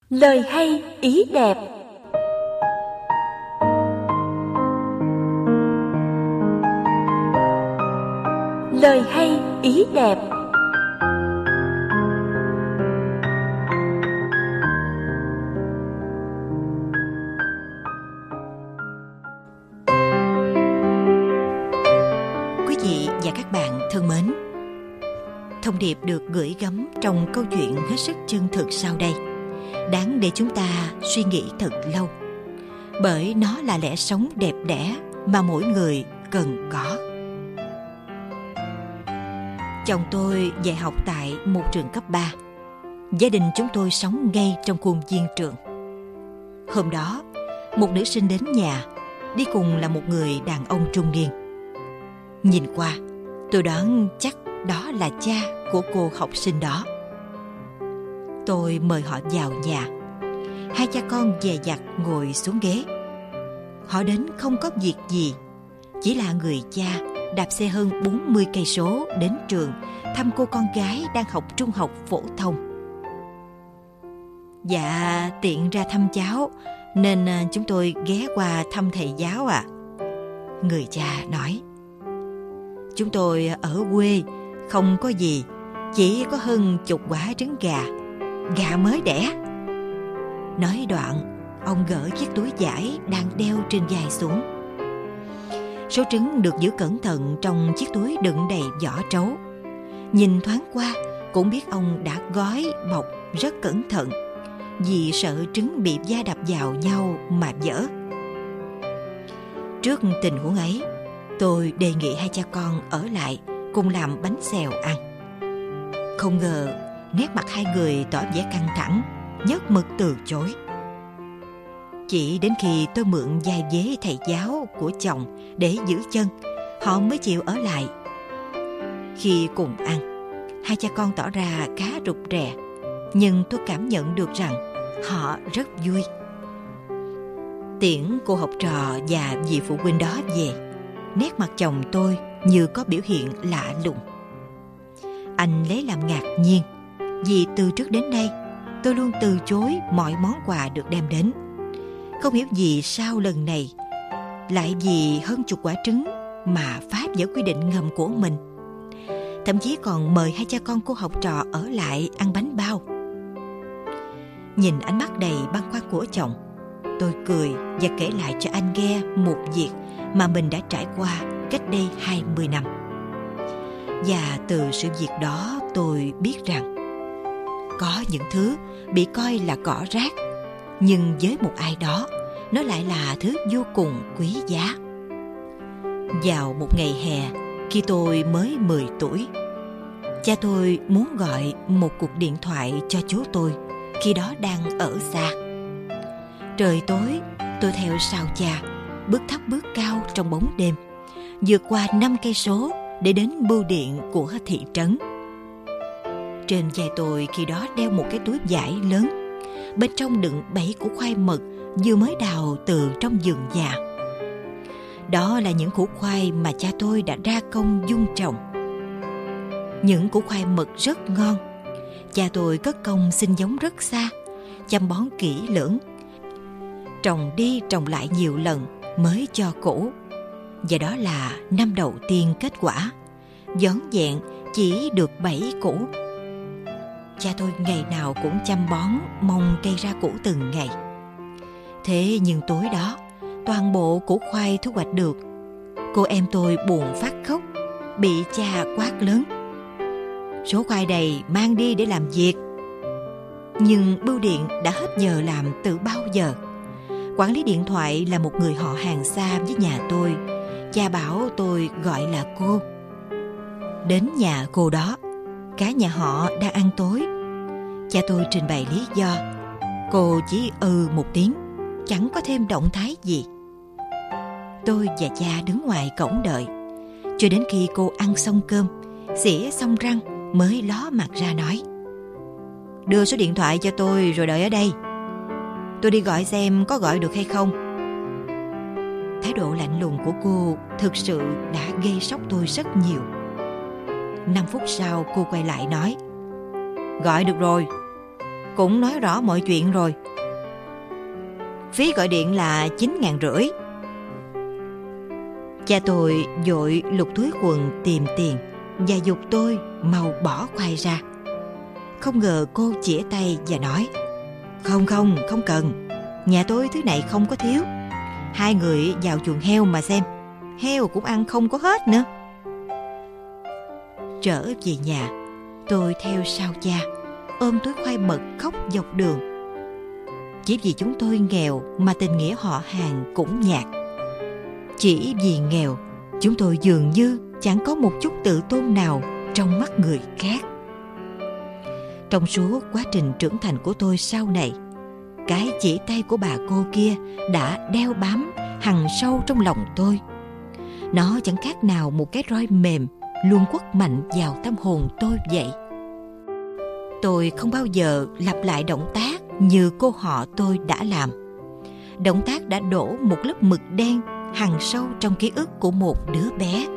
Lời hay ý đẹp. Lời hay ý đẹp. Quý vị và các bạn thân mến, thông điệp được gửi gắm trong câu chuyện hết sức chân thực sau đây đáng để chúng ta suy nghĩ thật lâu, bởi nó là lẽ sống đẹp đẽ mà mỗi người cần có. Chồng tôi dạy học tại một trường cấp 3. Gia đình chúng tôi sống ngay trong khuôn viên trường. Hôm đó, một nữ sinh đến nhà, đi cùng là một người đàn ông trung niên. Nhìn qua, tôi đoán chắc đó là cha của cô học sinh đó. Tôi mời họ vào nhà. Hai cha con dè dặt ngồi xuống ghế. Họ đến không có việc gì, chỉ là người cha đạp xe hơn 40 cây số đến trường thăm cô con gái đang học trung học phổ thông. Dạ, tiện ra thăm cháu nên chúng tôi ghé qua thăm thầy giáo ạ. Người cha nói. Chúng tôi ở quê, không có gì, chỉ có hơn 10 quả trứng gà mới đẻ. Nói đoạn, ông gỡ chiếc túi vải đang đeo trên vai xuống. Số trứng được giữ cẩn thận trong chiếc túi đựng đầy vỏ trấu. Nhìn thoáng qua cũng biết ông đã gói bọc rất cẩn thận, vì sợ trứng bị va đập vào nhau mà vỡ. Trước tình huống ấy, tôi đề nghị hai cha con ở lại cùng làm bánh xèo ăn. Không ngờ nét mặt hai người tỏ vẻ căng thẳng, nhất mực từ chối. Chỉ đến khi tôi mượn vai vế thầy giáo của chồng để giữ chân, họ mới chịu ở lại. Khi cùng ăn, hai cha con tỏ ra khá rụt rè, nhưng tôi cảm nhận được rằng họ rất vui. Tiễn cô học trò và vị phụ huynh đó về, nét mặt chồng tôi như có biểu hiện lạ lùng. Anh lấy làm ngạc nhiên, vì từ trước đến nay tôi luôn từ chối mọi món quà được đem đến. Không hiểu gì sao lần này lại vì hơn 10 quả trứng mà phá vỡ quy định ngầm của mình. Thậm chí còn mời hai cha con cô học trò ở lại ăn bánh bao. Nhìn ánh mắt đầy băn khoăn của chồng, tôi cười và kể lại cho anh nghe một việc mà mình đã trải qua cách đây 20 năm. Và từ sự việc đó tôi biết rằng có những thứ bị coi là cỏ rác, nhưng với một ai đó, nó lại là thứ vô cùng quý giá. Vào một ngày hè, khi tôi mới 10 tuổi, cha tôi muốn gọi một cuộc điện thoại cho chú tôi, khi đó đang ở xa. Trời tối, tôi theo sau cha, bước thấp bước cao trong bóng đêm, vượt qua 5 cây số để đến bưu điện của thị trấn. Trên vai tôi khi đó đeo một cái túi vải lớn, bên trong đựng 7 củ khoai mật vừa mới đào từ trong vườn nhà. Đó là những củ khoai mà cha tôi đã ra công vun trồng. Những củ khoai mật rất ngon. Cha tôi cất công xin giống rất xa, chăm bón kỹ lưỡng, trồng đi trồng lại nhiều lần mới cho củ. Và đó là năm đầu tiên kết quả, vỏn vẹn chỉ được 7 củ. Cha tôi ngày nào cũng chăm bón, mong cây ra củ từng ngày. Thế nhưng tối đó, toàn bộ củ khoai thu hoạch được, cô em tôi buồn phát khóc, bị cha quát lớn. Số khoai đầy mang đi để làm việc. Nhưng bưu điện đã hết giờ làm từ bao giờ. Quản lý điện thoại là một người họ hàng xa với nhà tôi. Cha bảo tôi gọi là cô. Đến nhà cô đó, cả nhà họ đang ăn tối. Cha tôi trình bày lý do. Cô chỉ một tiếng, chẳng có thêm động thái gì. Tôi và cha đứng ngoài cổng đợi, cho đến khi cô ăn xong cơm, xỉa xong răng mới ló mặt ra nói: Đưa số điện thoại cho tôi rồi đợi ở đây. Tôi đi gọi xem có gọi được hay không. Thái độ lạnh lùng của cô thực sự đã gây sốc tôi rất nhiều. 5 phút sau cô quay lại nói: Gọi được rồi. cũng nói rõ mọi chuyện rồi. Phí gọi điện là 9.500. Cha tôi vội lục túi quần tìm tiền và giục tôi mau bỏ khoai ra. Không ngờ cô chĩa tay và nói: Không cần. Nhà tôi thứ này không có thiếu. Hai người vào chuồng heo mà xem, heo cũng ăn không có hết nữa. Trở về nhà, tôi theo sau cha, ôm túi khoai mật khóc dọc đường. Chỉ vì chúng tôi nghèo mà tình nghĩa họ hàng cũng nhạt. Chỉ vì nghèo, chúng tôi dường như chẳng có một chút tự tôn nào trong mắt người khác. Trong suốt quá trình trưởng thành của tôi sau này, cái chỉ tay của bà cô kia đã đeo bám hằn sâu trong lòng tôi. Nó chẳng khác nào một cái roi mềm luôn quất mạnh vào tâm hồn tôi vậy. Tôi không bao giờ lặp lại động tác như cô họ tôi đã làm. Động tác đã đổ một lớp mực đen hằn sâu trong ký ức của một đứa bé.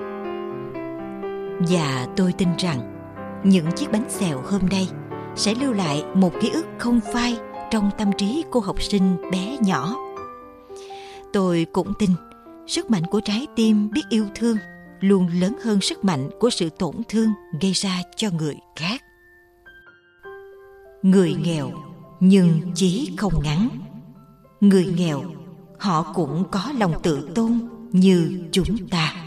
Và tôi tin rằng những chiếc bánh xèo hôm nay sẽ lưu lại một ký ức không phai trong tâm trí cô học sinh bé nhỏ. Tôi cũng tin sức mạnh của trái tim biết yêu thương luôn lớn hơn sức mạnh của sự tổn thương gây ra cho người khác. Người nghèo nhưng chí không ngắn. Người nghèo họ cũng có lòng tự tôn như chúng ta.